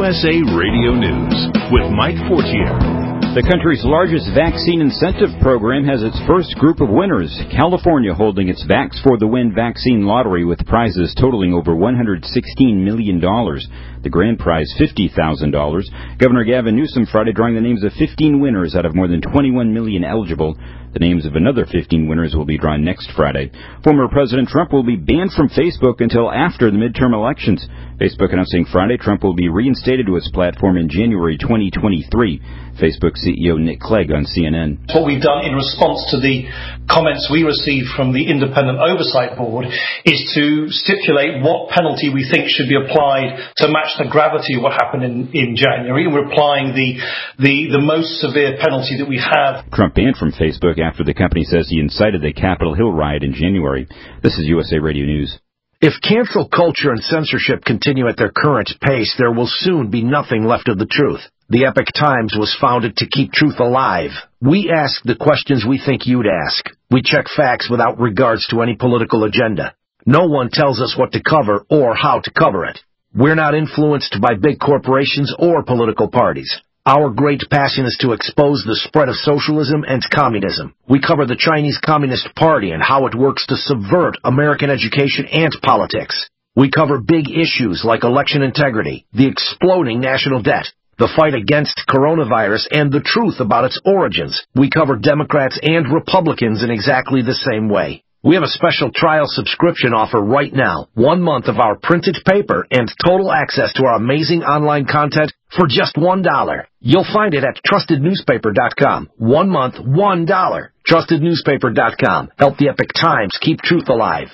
USA Radio News with Mike Fortier. The country's largest vaccine incentive program has its first group of winners. California holding its Vax for the Win vaccine lottery with prizes totaling over $116 million. The grand prize, $50,000. Governor Gavin Newsom Friday drawing the names of 15 winners out of more than 21 million eligible. The names of another 15 winners will be drawn next Friday. Former President Trump will be banned from Facebook until after the midterm elections. Facebook announcing Friday Trump will be reinstated to its platform in January 2023. Facebook CEO Nick Clegg on CNN. What we've done in response to the comments we received from the Independent Oversight Board is to stipulate what penalty we think should be applied to match the gravity of what happened in January. We're applying the most severe penalty that we have. Trump banned from Facebook after the company says he incited the Capitol Hill riot in January. This is USA Radio News. If cancel culture and censorship continue at their current pace, there will soon be nothing left of the truth. The Epoch Times was founded to keep truth alive. We ask the questions we think you'd ask. We check facts without regards to any political agenda. No one tells us what to cover or how to cover it. We're not influenced by big corporations or political parties. Our great passion is to expose the spread of socialism and communism. We cover the Chinese Communist Party and how it works to subvert American education and politics. We cover big issues like election integrity, the exploding national debt, the fight against coronavirus, and the truth about its origins. We cover Democrats and Republicans in exactly the same way. We have a special trial subscription offer right now. 1 month of our printed paper and total access to our amazing online content for just $1. You'll find it at trustednewspaper.com. 1 month, $1. Trustednewspaper.com. Help the Epoch Times keep truth alive.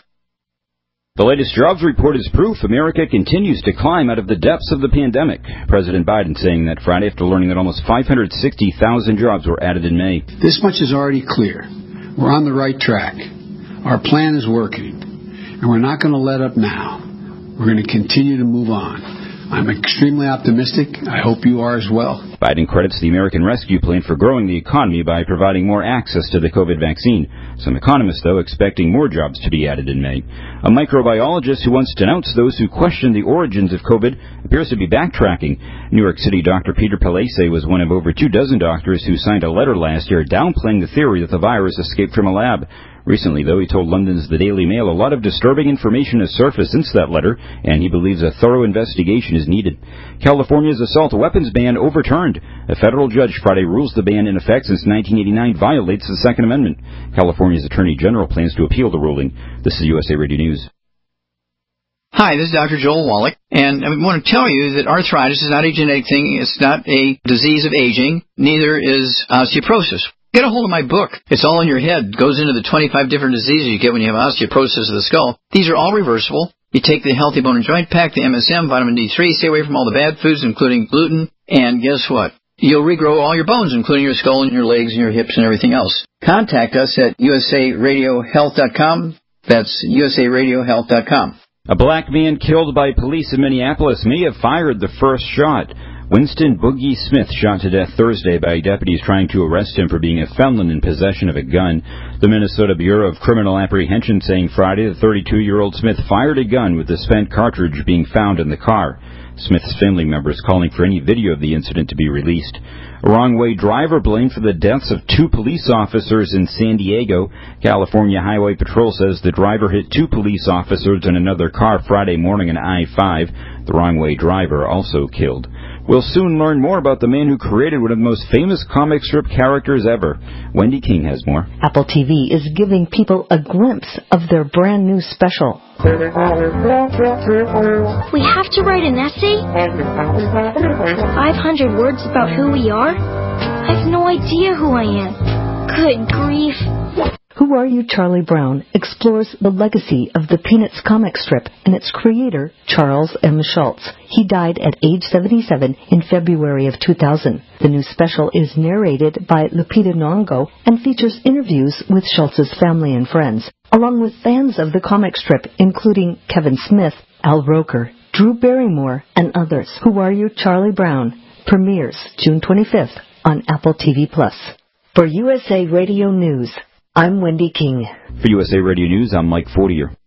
The latest jobs report is proof America continues to climb out of the depths of the pandemic. President Biden saying that Friday after learning that almost 560,000 jobs were added in May. This much is already clear. We're on the right track. Our plan is working, and we're not going to let up now. We're going to continue to move on. I'm extremely optimistic. I hope you are as well. Biden credits the American Rescue Plan for growing the economy by providing more access to the COVID vaccine. Some economists, though, expecting more jobs to be added in May. A microbiologist who once denounced those who question the origins of COVID appears to be backtracking. New York City Dr. Peter Palese was one of over 24 doctors who signed a letter last year downplaying the theory that the virus escaped from a lab. Recently, though, he told London's The Daily Mail a lot of disturbing information has surfaced since that letter, and he believes a thorough investigation is needed. California's assault weapons ban overturned. A federal judge Friday rules the ban in effect since 1989 violates the Second Amendment. California's Attorney General plans to appeal the ruling. This is USA Radio News. Hi, this is Dr. Joel Wallach, and I want to tell you that arthritis is not a genetic thing. It's not a disease of aging. Neither is osteoporosis. Get a hold of my book. It's all in your head. It goes into the 25 different diseases you get when you have osteoporosis of the skull. These are all reversible. You take the Healthy Bone and Joint Pack, the MSM, vitamin D3, stay away from all the bad foods, including gluten, and guess what? You'll regrow all your bones, including your skull and your legs and your hips and everything else. Contact us at usaradiohealth.com. That's usaradiohealth.com. A black man killed by police in Minneapolis may have fired the first shot. Winston Boogie Smith shot to death Thursday by deputies trying to arrest him for being a felon in possession of a gun. The Minnesota Bureau of Criminal Apprehension saying Friday the 32-year-old Smith fired a gun with the spent cartridge being found in the car. Smith's family members calling for any video of the incident to be released. A wrong-way driver blamed for the deaths of 2 police officers in San Diego. California Highway Patrol says the driver hit 2 police officers in another car Friday morning on I-5. The wrong-way driver also killed. We'll soon learn more about the man who created one of the most famous comic strip characters ever. Wendy King has more. Apple TV is giving people a glimpse of their brand new special. We have to write an essay? 500 words about who we are? I have no idea who I am. Good grief. Who Are You, Charlie Brown explores the legacy of the Peanuts comic strip and its creator, Charles M. Schulz. He died at age 77 in February of 2000. The new special is narrated by Lupita Nyong'o and features interviews with Schulz's family and friends, along with fans of the comic strip, including Kevin Smith, Al Roker, Drew Barrymore, and others. Who Are You, Charlie Brown premieres June 25th on Apple TV+. For USA Radio News, I'm Wendy King. For USA Radio News, I'm Mike Fortier.